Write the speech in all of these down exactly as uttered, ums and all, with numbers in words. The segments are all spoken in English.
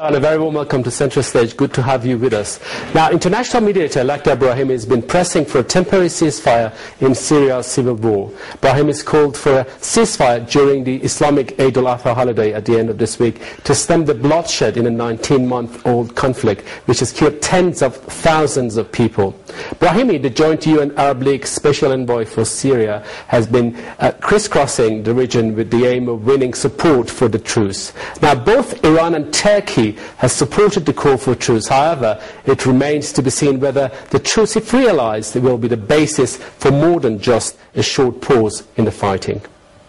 And a very warm welcome to Central Stage. Good to have you with us. Now, international mediator Lakhdar Brahimi has been pressing for a temporary ceasefire in Syria's civil war. Brahimi has called for a ceasefire during the Islamic Eid al-Adha holiday at the end of this week to stem the bloodshed in a nineteen-month-old conflict which has killed tens of thousands of people. Brahimi, the joint U N Arab League Special Envoy for Syria, has been uh, crisscrossing the region with the aim of winning support for the truce. Now, both Iran and Turkey has supported the call for truce. However, it remains to be seen whether the truce, if realized, will be the basis for more than just a short pause in the fighting.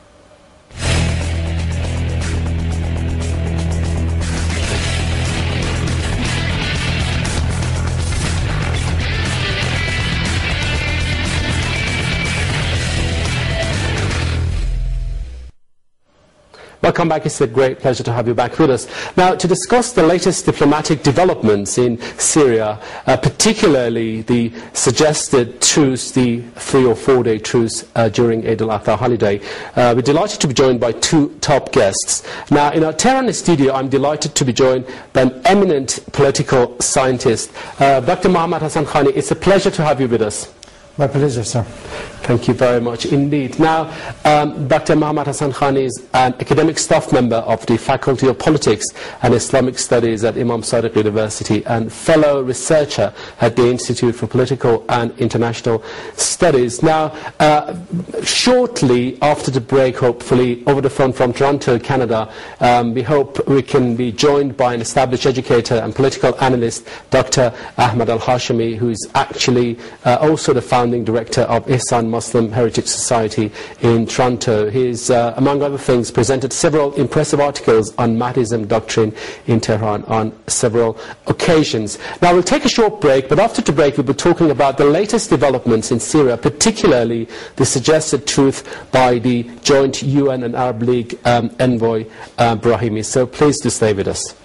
Welcome back. It's a great pleasure to have you back with us. Now, to discuss the latest diplomatic developments in Syria, uh, particularly the suggested truce, the three or four day truce uh, during Eid al-Adha holiday, uh, we're delighted to be joined by two top guests. Now, in our Tehran studio, I'm delighted to be joined by an eminent political scientist, uh, Doctor Mohammad Hassan Khani. It's a pleasure to have you with us. My pleasure, sir. Thank you very much indeed. Now, um, Doctor Mohammad Hassan Khani is an academic staff member of the Faculty of Politics and Islamic Studies at Imam Sadiq University and fellow researcher at the Institute for Political and International Studies. Now, uh, shortly after the break, hopefully, over the phone from Toronto, Canada, um, we hope we can be joined by an established educator and political analyst, Doctor Ahmad Al-Hashimi, who is actually uh, also the founding director of Ihsan Muslim Heritage Society in Toronto. He's, uh, among other things, presented several impressive articles on Mahdism doctrine in Tehran on several occasions. Now, we'll take a short break, but after the break, we'll be talking about the latest developments in Syria, particularly the suggested truce by the joint U N and Arab League um, envoy, uh, Brahimi. So please do stay with us.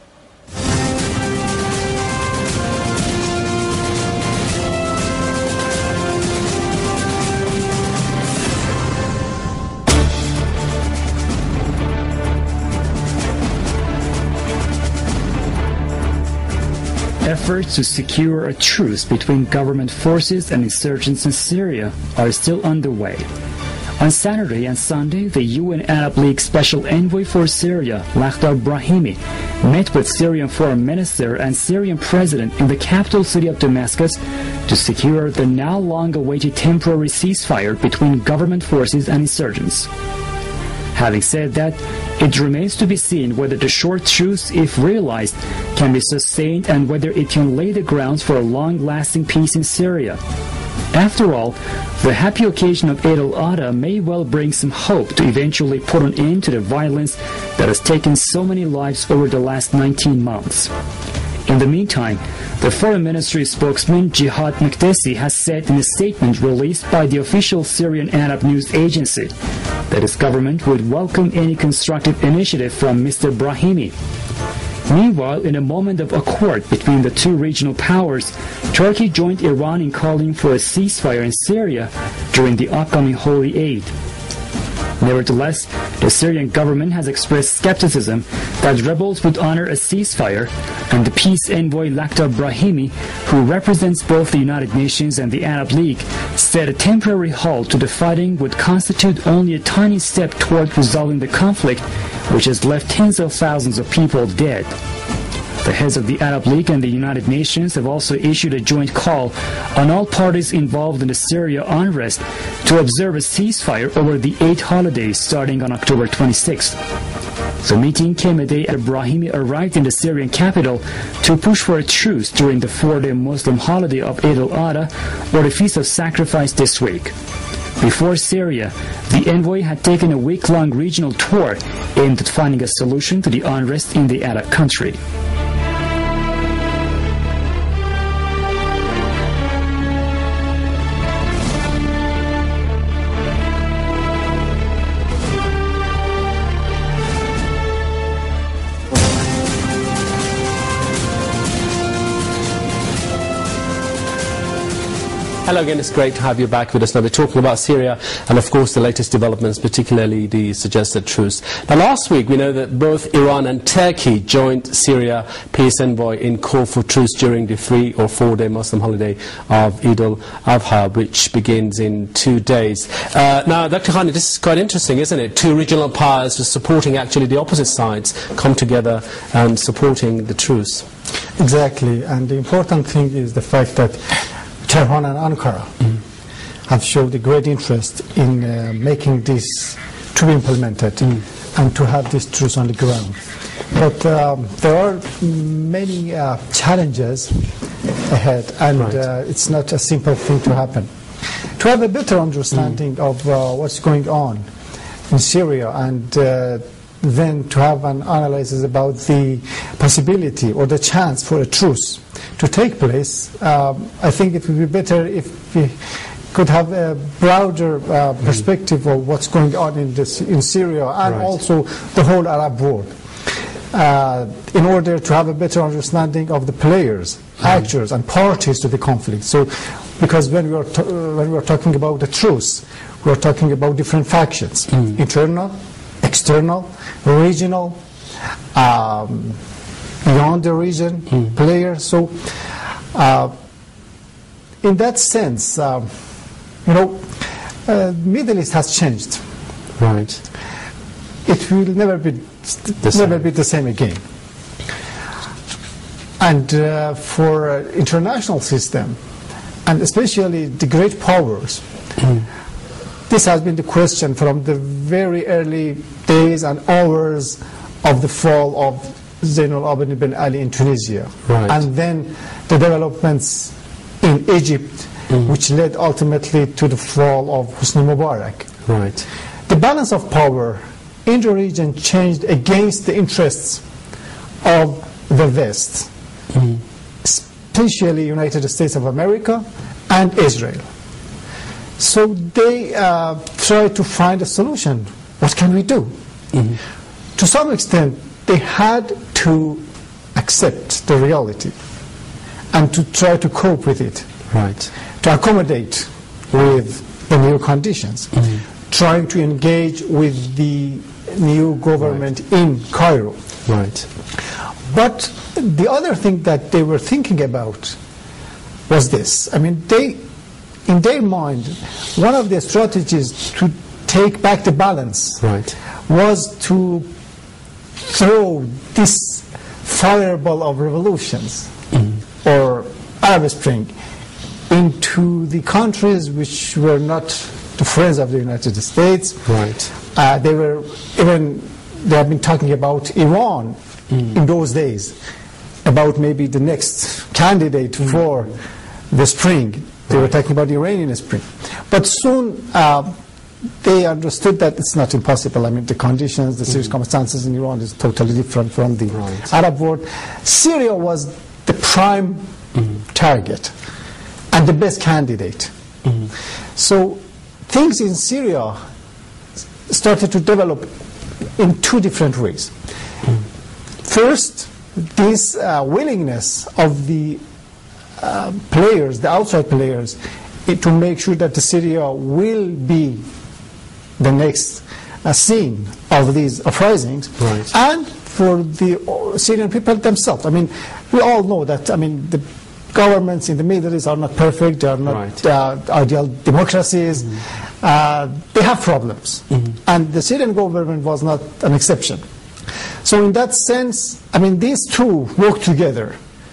Efforts to secure a truce between government forces and insurgents in Syria are still underway. On Saturday and Sunday, the U N Arab League Special Envoy for Syria, Lakhdar Brahimi, met with Syrian Foreign Minister and Syrian President in the capital city of Damascus to secure the now long-awaited temporary ceasefire between government forces and insurgents. Having said that, it remains to be seen whether the short truce, if realized, can be sustained and whether it can lay the grounds for a long-lasting peace in Syria. After all, the happy occasion of Eid al-Adha may well bring some hope to eventually put an end to the violence that has taken so many lives over the last nineteen months. In the meantime, the Foreign Ministry spokesman Jihad Makdisi has said in a statement released by the official Syrian Arab news agency that his government would welcome any constructive initiative from Mister Brahimi. Meanwhile, in a moment of accord between the two regional powers, Turkey joined Iran in calling for a ceasefire in Syria during the upcoming Holy Eid. Nevertheless, the Syrian government has expressed skepticism that rebels would honor a ceasefire, and the peace envoy Lakhdar Brahimi, who represents both the United Nations and the Arab League, said a temporary halt to the fighting would constitute only a tiny step toward resolving the conflict, which has left tens of thousands of people dead. The heads of the Arab League and the United Nations have also issued a joint call on all parties involved in the Syria unrest to observe a ceasefire over the Eid holidays starting on October twenty-sixth. The meeting came a day after Brahimi arrived in the Syrian capital to push for a truce during the four-day Muslim holiday of Eid al-Adha, or the Feast of Sacrifice, this week. Before Syria, the envoy had taken a week-long regional tour aimed at finding a solution to the unrest in the Arab country. Hello again, it's great to have you back with us. Now we're talking about Syria and of course the latest developments, particularly the suggested truce. Now last week we know that both Iran and Turkey joined Syria peace envoy in call for truce during the three or four day Muslim holiday of Eid al-Adha, which begins in two days. Uh, now Doctor Khani, this is quite interesting, isn't it? Two regional powers supporting actually the opposite sides come together and supporting the truce. Exactly, and the important thing is the fact that Tehran and Ankara mm. have showed a great interest in uh, making this to be implemented mm. and to have this truce on the ground. But um, there are many uh, challenges ahead, and right. uh, it's not a simple thing to happen. To have a better understanding mm. of uh, what's going on in Syria, and uh, then to have an analysis about the possibility or the chance for a truce to take place, um, I think it would be better if we could have a broader uh, perspective mm. of what's going on in, this, in Syria and right. also the whole Arab world, uh, in order to have a better understanding of the players, mm. actors and parties to the conflict. So, because when we are, t uh, when we are talking about the truce, we are talking about different factions, mm. internal, external, regional, um, beyond the region, mm. players. So, uh, in that sense, uh, you know, uh, Middle East has changed. Right. It will never be the never same. be the same again. And uh, for uh, international system, and especially the great powers, mm. this has been the question from the very early days and hours of the fall of Zainul Abidin Ben Ali in Tunisia. Right. And then the developments in Egypt, mm. which led ultimately to the fall of Hosni Mubarak. Right. The balance of power in the region changed against the interests of the West, mm. especially United States of America and Israel. So they uh, tried to find a solution. What can we do? Mm-hmm. To some extent, they had to accept the reality and to try to cope with it, right. to accommodate with the new conditions, mm-hmm. trying to engage with the new government right. in Cairo. Right. But the other thing that they were thinking about was this. I mean, they, in their mind, one of the strategies to take back the balance right. was to throw this fireball of revolutions mm-hmm. or Arab Spring into the countries which were not the friends of the United States. Right. Uh, they were even they have been talking about Iran mm. in those days, about maybe the next candidate mm. for the spring. They right. were talking about the Iranian Spring, but soon. Uh, They understood that it's not impossible. I mean, the conditions, the mm-hmm. circumstances in Iran is totally different from the right. Arab world. Syria was the prime mm-hmm. target and the best candidate. Mm-hmm. So things in Syria started to develop in two different ways. Mm-hmm. First, this uh, willingness of the uh, players, the outside players, it, to make sure that the Syria will be the next uh, scene of these uprisings, right. and for the Syrian people themselves. I mean, we all know that, I mean, the governments in the Middle East are not perfect, they are not right. uh, ideal democracies, mm-hmm. uh, they have problems. Mm-hmm. And the Syrian government was not an exception. So in that sense, I mean, these two work together.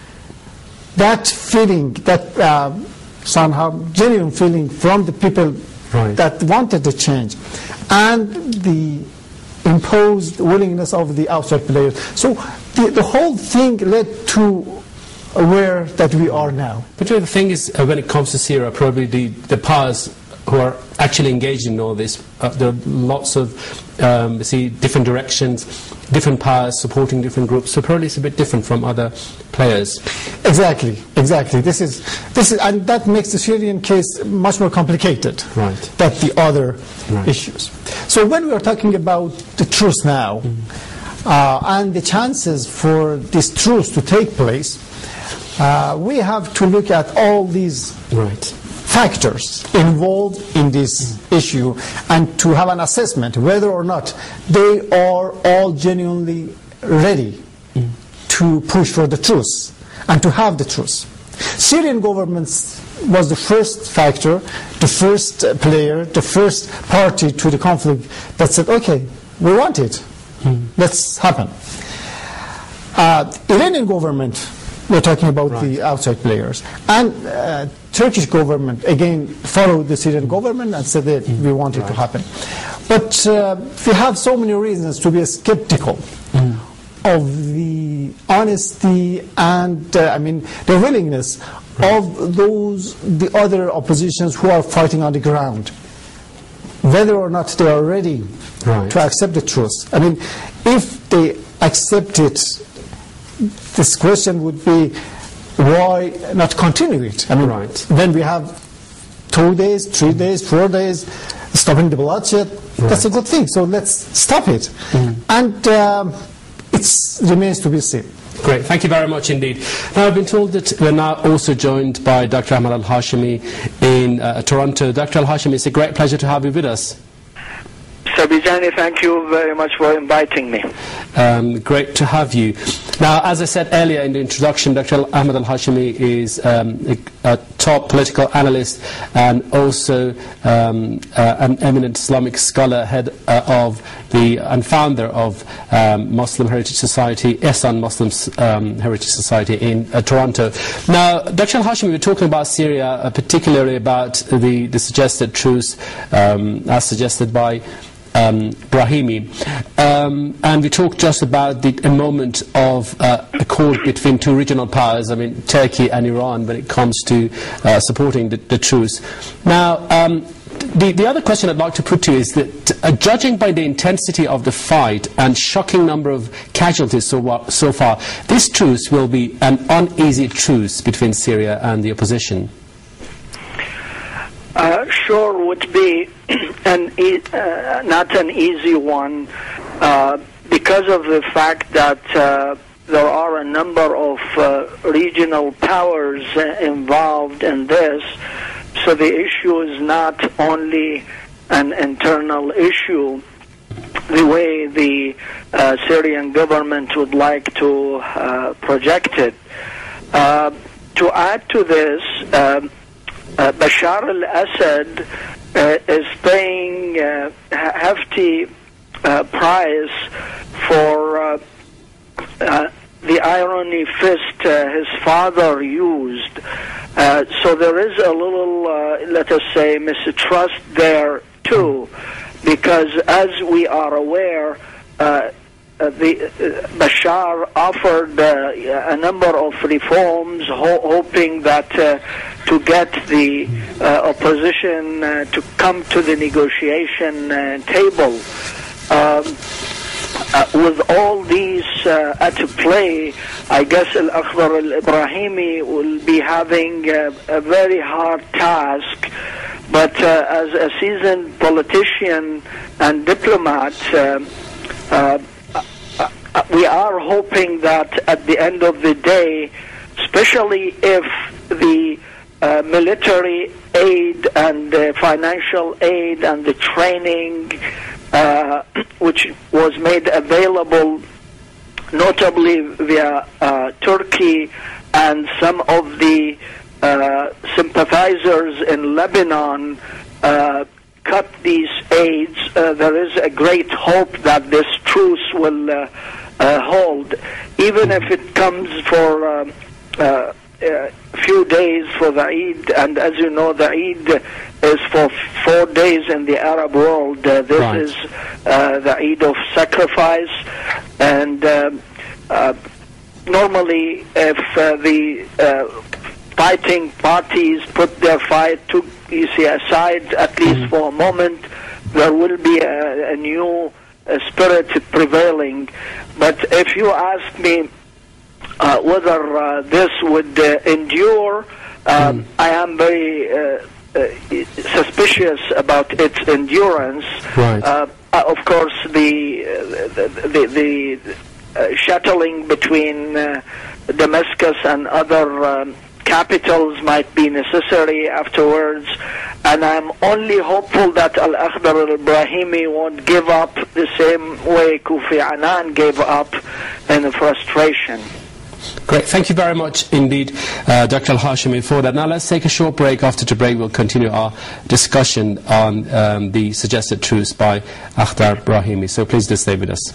That feeling, that uh, somehow genuine feeling from the people right. that wanted the change, and the imposed willingness of the outside players. So the, the whole thing led to where that we are now. But the thing is, uh, when it comes to Syria, probably the, the powers who are actually engaged in all this, uh, there are lots of um, see different directions, different powers supporting different groups, so probably it's a bit different from other players. Exactly, exactly. This is, this is, and that makes the Syrian case much more complicated right. than the other right. issues. So when we are talking about the truce now, mm-hmm. uh, and the chances for this truce to take place, uh, we have to look at all these right. factors involved in this issue and to have an assessment whether or not they are all genuinely ready mm. to push for the truce and to have the truce. Syrian government was the first factor, the first player, the first party to the conflict that said, okay, we want it, mm. let's happen. Uh, Iranian government, we're talking about right. the outside players, and uh, Turkish government again followed the Syrian government and said that mm. we want it right. to happen. But uh, we have so many reasons to be skeptical mm. of the honesty and uh, I mean the willingness right. of those the other oppositions who are fighting on the ground, whether or not they are ready right. to accept the truce. I mean, if they accept it, this question would be, why not continue it? I mean, right. then we have two days, three days, four days, stopping the bloodshed. Right. That's a good thing. So let's stop it. Mm. And um, it remains to be seen. Great, thank you very much indeed. Now, I've been told that we're now also joined by Doctor Ahmad Al-Hashimi in uh, Toronto. Doctor Al-Hashimi, it's a great pleasure to have you with us. Sir Bijani, thank you very much for inviting me. Um, great to have you. Now, as I said earlier in the introduction, Doctor Ahmad Al-Hashimi is um, a, a top political analyst and also um, uh, an eminent Islamic scholar, head uh, of the and founder of um, Muslim Heritage Society, Ehsan Muslim um, Heritage Society in uh, Toronto. Now, Doctor Al-Hashimi, we're talking about Syria, uh, particularly about the, the suggested truce, um, as suggested by Um, Brahimi, um, and we talked just about the a moment of uh, accord between two regional powers, I mean Turkey and Iran, when it comes to uh, supporting the, the truce. Now, um, the, the other question I'd like to put to you is that uh, judging by the intensity of the fight and shocking number of casualties so, so far, this truce will be an uneasy truce between Syria and the opposition. Uh, sure would be an e uh, not an easy one uh, because of the fact that uh, there are a number of uh, regional powers uh, involved in this. So the issue is not only an internal issue the way the uh, Syrian government would like to uh, project it. Uh, to add to this, um, Uh, Bashar al-Assad uh, is paying uh, hefty uh, price for uh, uh, the irony fist uh, his father used. Uh, so there is a little, uh, let us say, mistrust there too, because as we are aware, uh, Uh, the, uh, Bashar offered uh, a number of reforms, ho hoping that uh, to get the uh, opposition uh, to come to the negotiation uh, table. Um, uh, with all these uh, at play, I guess Al-Akhdar al-Ibrahimi will be having uh, a very hard task. But uh, as a seasoned politician and diplomat, uh, uh, Uh, we are hoping that at the end of the day, especially if the uh, military aid and uh, financial aid and the training uh, which was made available notably via uh, Turkey and some of the uh, sympathizers in Lebanon uh, cut these aids, uh, there is a great hope that this truce will uh, Uh, hold, even if it comes for um, uh, a few days for the Eid, and as you know, the Eid is for four days in the Arab world. Uh, this right. is uh, the Eid of sacrifice, and um, uh, normally if uh, the uh, fighting parties put their fight to, you see, aside at least mm-hmm. for a moment, there will be a, a new uh, spirit prevailing. But if you ask me uh, whether uh, this would uh, endure, um, mm. I am very uh, uh, suspicious about its endurance. Right. Uh, of course, the the, the, the uh, shuttling between uh, Damascus and other um, capitals might be necessary afterwards, and I'm only hopeful that Al-Akhdar al-Ibrahimi won't give up the same way Kofi Annan gave up in frustration. Great. Thank you very much indeed, uh, Doctor Al-Hashimi, for that. Now let's take a short break. After the break, we'll continue our discussion on um, the suggested truce by Akhdar Brahimi. So please do stay with us.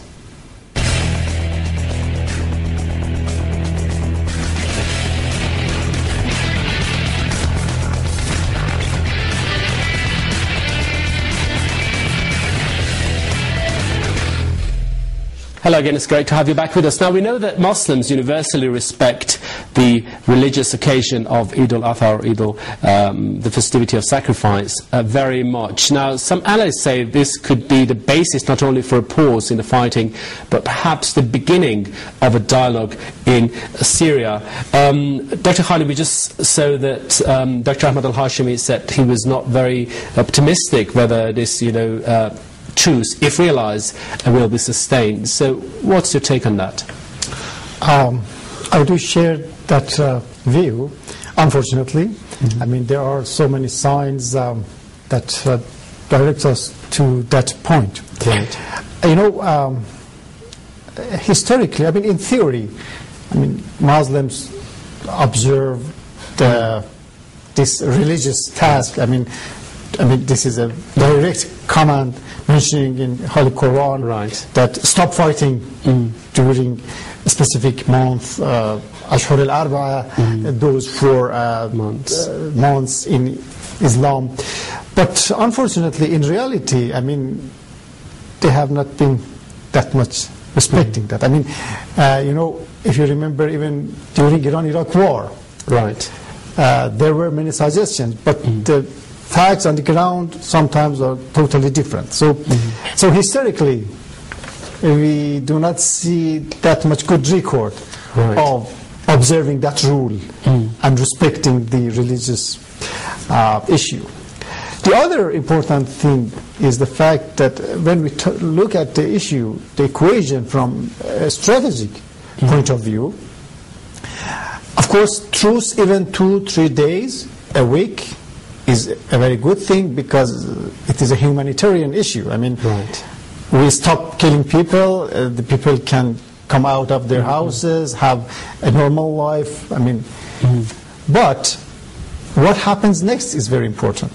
Hello again, it's great to have you back with us. Now, we know that Muslims universally respect the religious occasion of Eid al-Adha, or Eid al, um, the festivity of sacrifice, uh, very much. Now, some allies say this could be the basis not only for a pause in the fighting, but perhaps the beginning of a dialogue in Syria. Um, Doctor Khani, we just saw that um, Doctor Ahmad Al-Hashimi said he was not very optimistic whether this, you know, uh, truce, if realized, uh, will be sustained. So what's your take on that? Um, I do share that uh, view, unfortunately. Mm-hmm. I mean, there are so many signs um, that uh, direct us to that point. Right. You know, um, historically, I mean, in theory, I mean, Muslims observe the, this religious task. I mean, I mean, this is a direct command mentioning in Holy Quran, right, that stop fighting mm. during a specific month, uh, Ashhur al-Arba'a, mm. those four uh, months. Uh, months in Islam. But unfortunately, in reality, I mean, they have not been that much respecting mm. that. I mean, uh, you know, if you remember, even during Iran-Iraq war, right, uh, there were many suggestions, but mm. the facts on the ground sometimes are totally different. So, mm-hmm. so historically, we do not see that much good record right. of observing that rule mm. and respecting the religious uh, issue. The other important thing is the fact that when we t look at the issue, the equation from a strategic mm. point of view, of course, truce even two, three days, a week, is a very good thing because it is a humanitarian issue. I mean, right. we stop killing people, uh, the people can come out of their mm-hmm. houses, have a normal life. I mean, mm-hmm. but what happens next is very important.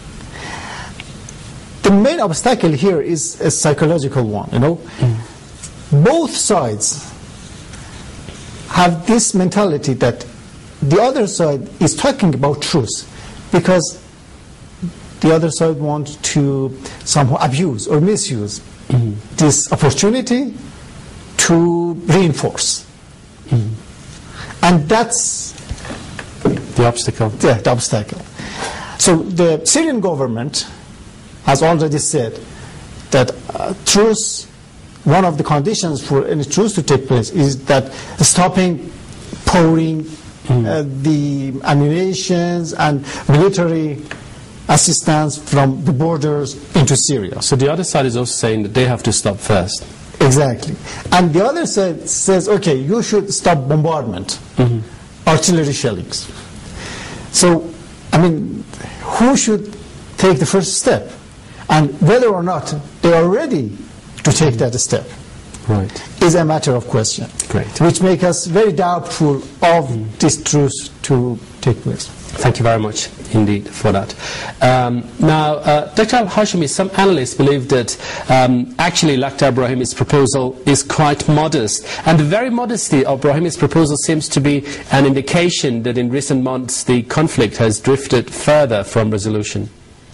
The main obstacle here is a psychological one, you know. Mm-hmm. Both sides have this mentality that the other side is talking about truth, because the other side wants to somehow abuse or misuse mm-hmm. this opportunity to reinforce. Mm-hmm. And that's the obstacle. Yeah, the obstacle. So the Syrian government has already said that uh, truce, one of the conditions for any truce to take place is that stopping pouring Mm. Uh, the ammunitions and military assistance from the borders into Syria. So the other side is also saying that they have to stop first. Exactly. And the other side says, okay, you should stop bombardment, mm-hmm. artillery shellings. So, I mean, who should take the first step? And whether or not they are ready to take that step. Right. Is a matter of question. Great. Which makes us very doubtful of mm. this truce to take place. Thank you very much indeed for that. Um, now, uh, Doctor Al-Hashimi, some analysts believe that um, actually Lakhdar Brahimi's proposal is quite modest. And the very modesty of Brahimi's proposal seems to be an indication that in recent months the conflict has drifted further from resolution.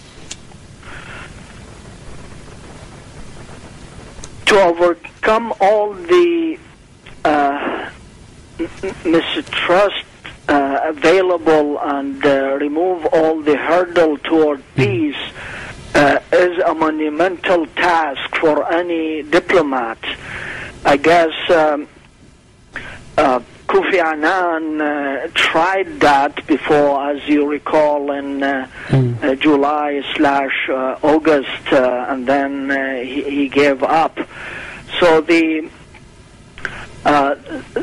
To overcome all the uh, mistrust uh, available and uh, remove all the hurdle toward peace uh, is a monumental task for any diplomat. I guess um, uh, Kofi Annan uh, tried that before, as you recall, in uh, mm. uh, July slash uh, August, uh, and then uh, he, he gave up. So the uh,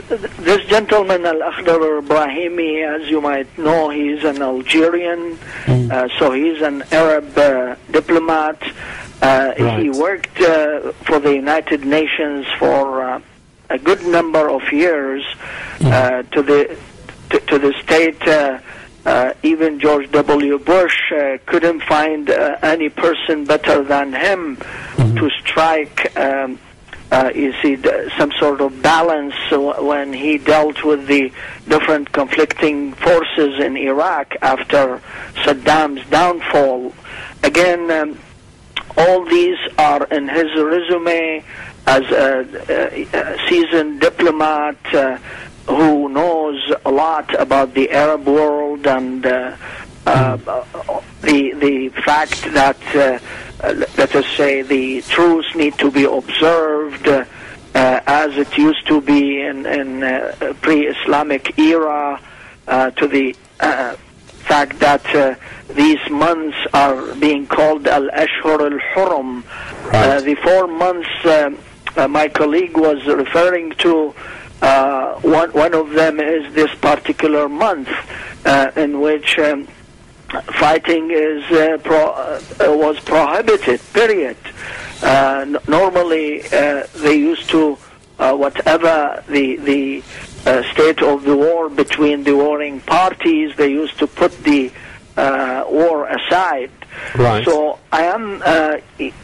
this gentleman, Al-Akhdar Brahimi, as you might know, he's an Algerian, mm. uh, so he's an Arab uh, diplomat. Uh, right. He worked uh, for the United Nations for uh, a good number of years, mm. uh, to the to, to the state. Uh, uh, even George W. Bush uh, couldn't find uh, any person better than him mm-hmm. to strike. Um, Uh, you see, some sort of balance when he dealt with the different conflicting forces in Iraq after Saddam's downfall. Again, um, all these are in his resume as a, a seasoned diplomat uh, who knows a lot about the Arab world and uh, uh, the the fact that uh, Uh, let us say the truce need to be observed uh, uh, as it used to be in, in uh, pre-Islamic era, uh, to the uh, fact that uh, these months are being called Al-Ashhur Al-Hurum. Right. Uh, the four months uh, uh, my colleague was referring to, uh, one, one of them is this particular month uh, in which um, fighting is uh, pro, uh, was prohibited, period. Uh, n normally, uh, they used to, uh, whatever the, the uh, state of the war between the warring parties, they used to put the uh, war aside. Right. So I am, uh,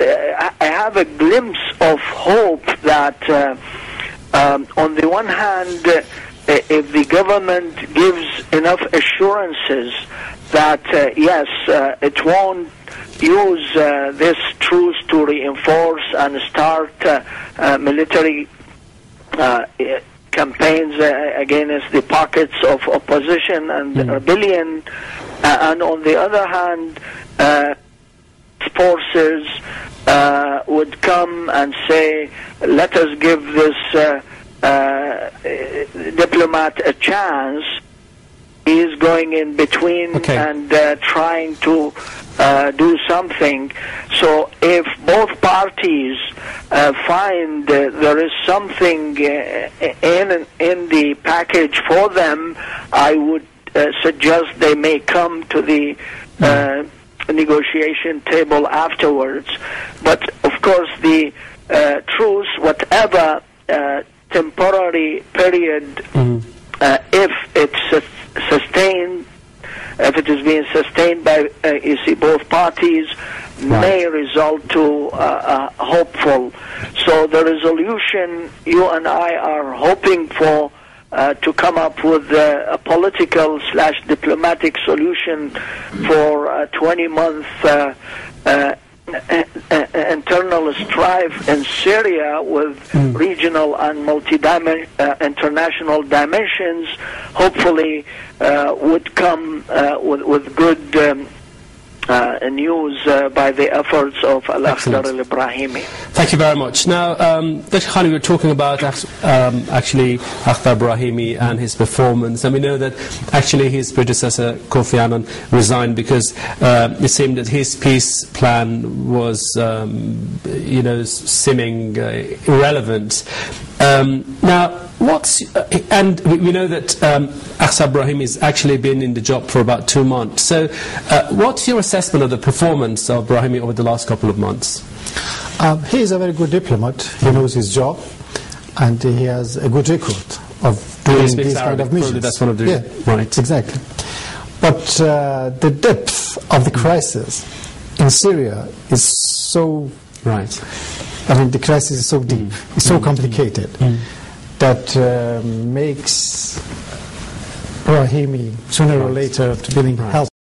I have a glimpse of hope that, uh, um, on the one hand, uh, if the government gives enough assurances that uh, yes, uh, it won't use uh, this truce to reinforce and start uh, uh, military uh, campaigns uh, against the pockets of opposition and mm. rebellion, uh, and on the other hand, uh, forces uh, would come and say, let us give this uh, uh, diplomat a chance. He is going in between okay. and uh, trying to uh, do something. So if both parties uh, find uh, there is something uh, in in the package for them, I would uh, suggest they may come to the uh, negotiation table afterwards. But of course, the uh, truce, whatever uh, temporary period, mm-hmm. uh, if it's uh, sustained, if it is being sustained by, uh, you see, both parties, right. may result to uh, uh, hopeful. So the resolution you and I are hoping for uh, to come up with uh, a political slash diplomatic solution for a twenty-month uh, uh, internal strife in Syria with mm. regional and multi-dimensional uh, international dimensions, hopefully uh, would come uh, with, with good um, uh, news uh, by the efforts of Al-Akhdar Al-Brahimi. Thank you very much. Now, um, Doctor Khani, we were talking about um, actually Akhdar Brahimi and his performance, and we know that actually his predecessor Kofi Annan resigned because uh, it seemed that his peace plan was, um, you know, seeming uh, irrelevant. Um, now, what's uh, and we, we know that um, Akhdar Brahimi has actually been in the job for about two months. So, uh, what's your assessment of the performance of Brahimi over the last couple of months? Um, he is a very good diplomat. He knows his job, and he has a good record of doing these kind of missions. That's one of the yeah, right. Exactly. But uh, the depth of the crisis in Syria is so right. I mean, the crisis is so deep, mm. it's so mm. complicated, mm. that uh, makes Brahimi sooner right. or later to be right. help.